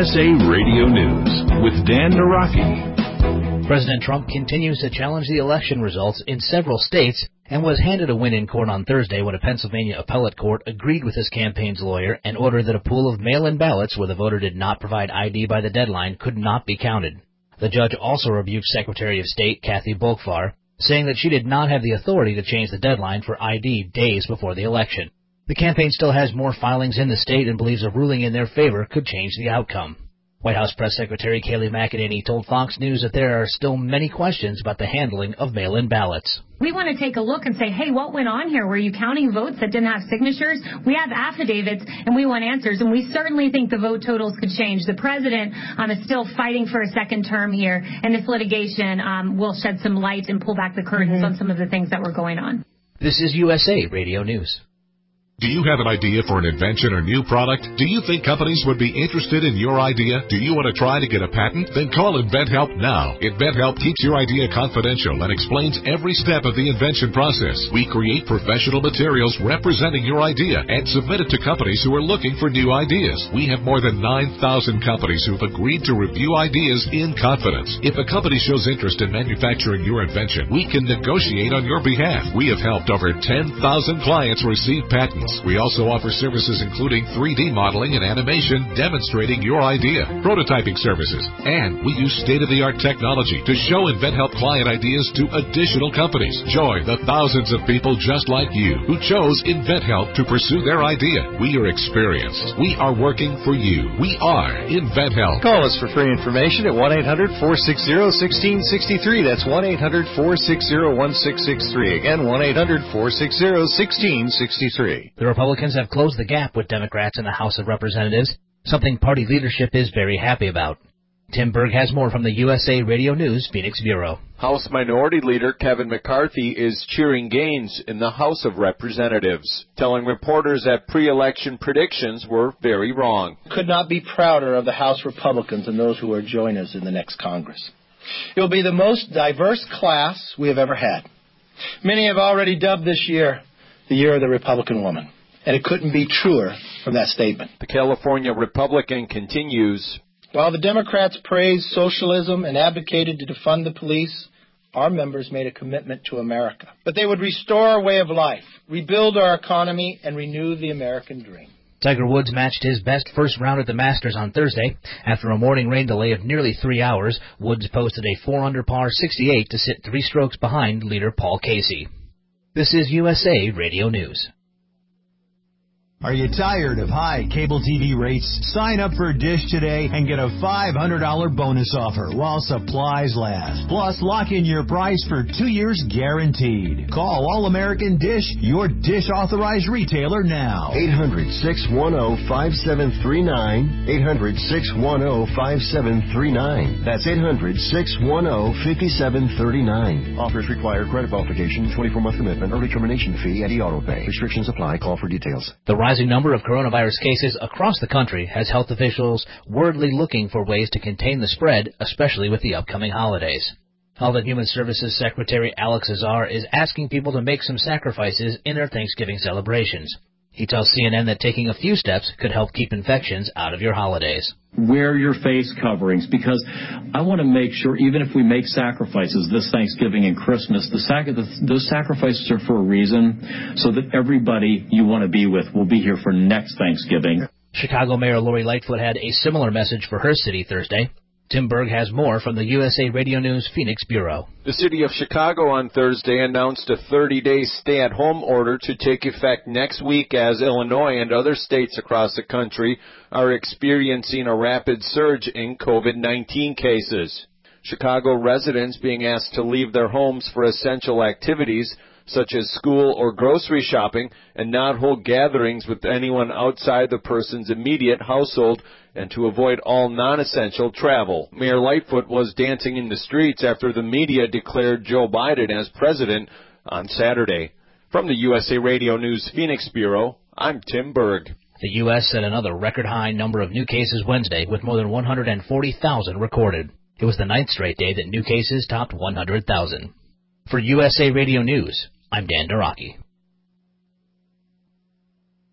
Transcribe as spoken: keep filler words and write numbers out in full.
S A Radio News with Dan Naraki. President Trump continues to challenge the election results in several states and was handed a win in court on Thursday when a Pennsylvania appellate court agreed with his campaign's lawyer and ordered that a pool of mail-in ballots where the voter did not provide I D by the deadline could not be counted. The judge also rebuked Secretary of State Kathy Bolkvar, saying that she did not have the authority to change the deadline for I D days before the election. The campaign still has more filings in the state and believes a ruling in their favor could change the outcome. White House Press Secretary Kayleigh McEnany told Fox News that there are still many questions about the handling of mail-in ballots. We want to take a look and say, hey, what went on here? Were you counting votes that didn't have signatures? We have affidavits, and we want answers, and we certainly think the vote totals could change. The president um, is still fighting for a second term here, and this litigation um, will shed some light and pull back the curtains mm-hmm. on some of the things that were going on. This is U S A Radio News. Do you have an idea for an invention or new product? Do you think companies would be interested in your idea? Do you want to try to get a patent? Then call InventHelp now. InventHelp keeps your idea confidential and explains every step of the invention process. We create professional materials representing your idea and submit it to companies who are looking for new ideas. We have more than nine thousand companies who've agreed to review ideas in confidence. If a company shows interest in manufacturing your invention, we can negotiate on your behalf. We have helped over ten thousand clients receive patents. We also offer services including three D modeling and animation demonstrating your idea, prototyping services, and we use state-of-the-art technology to show InventHelp client ideas to additional companies. Join the thousands of people just like you who chose InventHelp to pursue their idea. We are experienced. We are working for you. We are InventHelp. Call us for free information at one eight hundred, four six zero, one six six three. That's one eight hundred, four six zero, one six six three. Again, one eight hundred, four six zero, one six six three. The Republicans have closed the gap with Democrats in the House of Representatives, something party leadership is very happy about. Tim Berg has more from the U S A Radio News Phoenix Bureau. House Minority Leader Kevin McCarthy is cheering gains in the House of Representatives, telling reporters that pre-election predictions were very wrong. Could not be prouder of the House Republicans and those who will join us in the next Congress. It will be the most diverse class we have ever had. Many have already dubbed this year the year of the Republican woman. And it couldn't be truer from that statement. The California Republican continues. While the Democrats praised socialism and advocated to defund the police, our members made a commitment to America. But they would restore our way of life, rebuild our economy, and renew the American dream. Tiger Woods matched his best first round at the Masters on Thursday. After a morning rain delay of nearly three hours, Woods posted a four under par sixty-eight to sit three strokes behind leader Paul Casey. This is U S A Radio News. Are you tired of high cable T V rates? Sign up for Dish today and get a five hundred dollars bonus offer while supplies last. Plus, lock in your price for two years guaranteed. Call All-American Dish, your Dish authorized retailer now. eight hundred, six one zero, five seven three nine. eight hundred, six one zero, five seven three nine. That's eight hundred, six one zero, five seven three nine. Offers require credit qualification, twenty-four month commitment, early termination fee, and e-auto pay. Restrictions apply. Call for details. The rising number of coronavirus cases across the country has health officials wordly looking for ways to contain the spread, especially with the upcoming holidays. Health and Human Services Secretary Alex Azar is asking people to make some sacrifices in their Thanksgiving celebrations. He tells C N N that taking a few steps could help keep infections out of your holidays. Wear your face coverings, because I want to make sure, even if we make sacrifices this Thanksgiving and Christmas, the sac- the, those sacrifices are for a reason, so that everybody you want to be with will be here for next Thanksgiving. Chicago Mayor Lori Lightfoot had a similar message for her city Thursday. Tim Berg has more from the U S A Radio News Phoenix Bureau. The city of Chicago on Thursday announced a thirty-day stay-at-home order to take effect next week as Illinois and other states across the country are experiencing a rapid surge in COVID nineteen cases. Chicago residents being asked to leave their homes for essential activities such as school or grocery shopping, and not hold gatherings with anyone outside the person's immediate household, and to avoid all non-essential travel. Mayor Lightfoot was dancing in the streets after the media declared Joe Biden as president on Saturday. From the U S A Radio News Phoenix Bureau, I'm Tim Berg. The U S set another record-high number of new cases Wednesday, with more than one hundred forty thousand recorded. It was the ninth straight day that new cases topped one hundred thousand. For U S A Radio News, I'm Dan Naraki.